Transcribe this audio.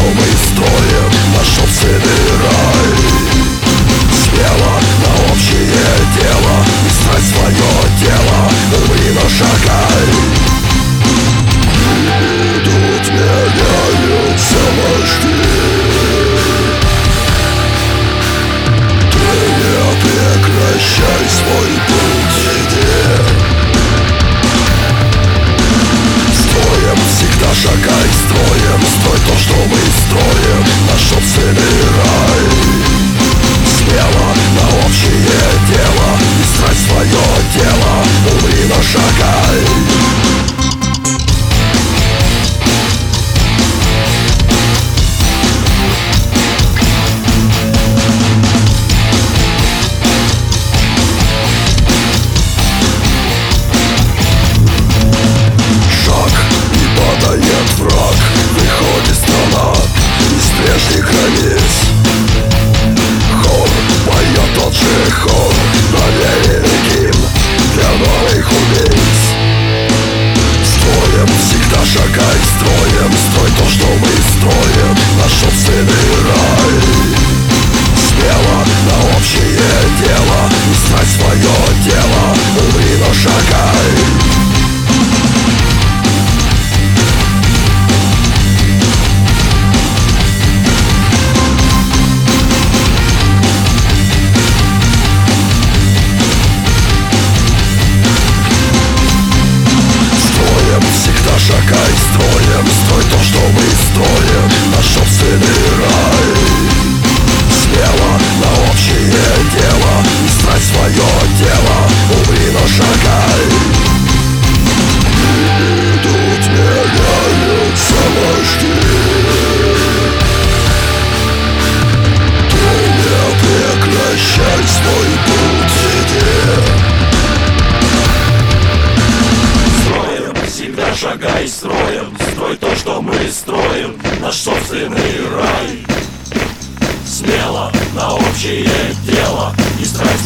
мы строим наш собственный рай. Смело на общее дело и страсть свое дело, умри, но шагай. Идут, меняются вожди, ты не прекращай свой путь, иди. Строим, всегда шагай, строим, строй то, что мы строим, наш собственный рай. Смело на общее дело и страсть свое дело, умри, но шагай. Враг, выходит страна из прежних границ. Хор поет тот же хор, проверенный гимн для новых убийц. Строим, всегда шагай, строим, строй то, что мы строим, наш собственный рай. Смело на общее дело и страсть свое дело, умри, но шагай. Шагай, строим, строй то, что мы строим, наш собственный рай. Смело на общее дело и страсть свое дело, умри, но шагай. Идут, меняются вожди, ты не прекращай свой путь, иди. Шагай, строим, строй то, что мы строим, наш собственный рай. Смело на общее дело и страсть